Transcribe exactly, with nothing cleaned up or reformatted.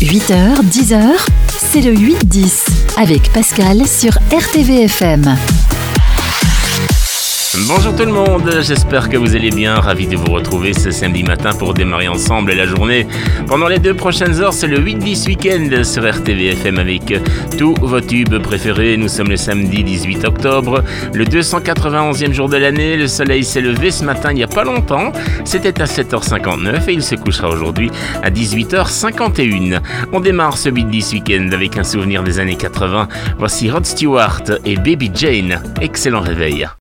huit heures, dix heures, c'est le huit dix avec Pascal sur R T V F M. Bonjour tout le monde, j'espère que vous allez bien, ravi de vous retrouver ce samedi matin pour démarrer ensemble la journée. Pendant les deux prochaines heures, c'est le huit dix Week-end sur R T V F M avec tous vos tubes préférés. Nous sommes le samedi dix-huit octobre, le deux cent quatre-vingt-onzième jour de l'année. Le soleil s'est levé ce matin il n'y a pas longtemps, c'était à sept heures cinquante-neuf et il se couchera aujourd'hui à dix-huit heures cinquante et une. On démarre ce huit dix Week-end avec un souvenir des années quatre-vingts. Voici Rod Stewart et Baby Jane. Excellent réveil.